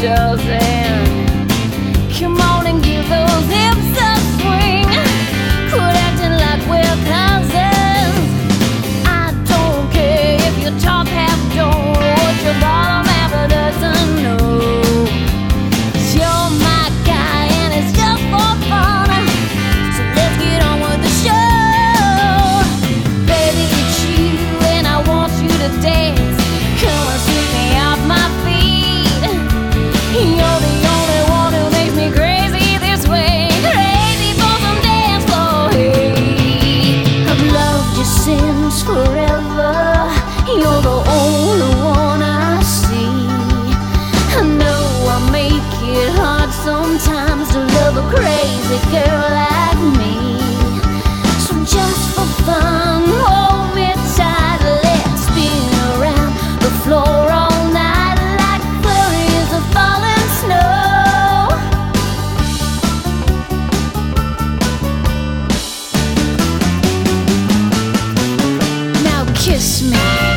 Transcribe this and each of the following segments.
doesn't. Come on and give those hips a swing. Quit acting like we're cousins. I don't care if your top half don't or what your bottom half doesn't know. 'Cause you're my guy and it's just for fun. So let's get on with the show. Baby, it's you and I want you to dance. Come and sweep me off my feet. You're the only one who makes me crazy this way. Crazy for some dance floor hate. I've loved you since forever. You're the only one I see. I know I make it hard sometimes to love a crazy girl like me. So just for fun, hold me tight. Let's spin around the floor all night like flurries of falling snow. Now kiss me.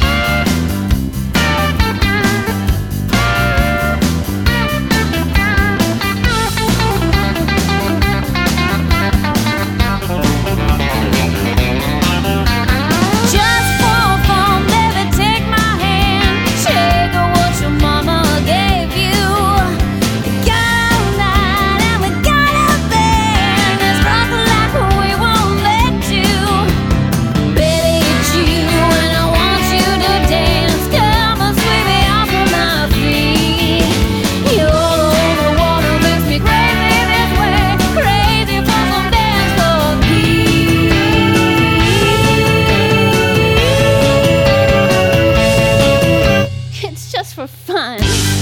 Just for fun, baby, take my hand. Take what your mama gave you. We got all night and we got a band. Let's rock like we won't let you. Baby, it's you and I want you to dance. Come and sweep me off of my feet. You're the only one who makes me crazy this way. Crazy for some dance floor beat. It's just for fun.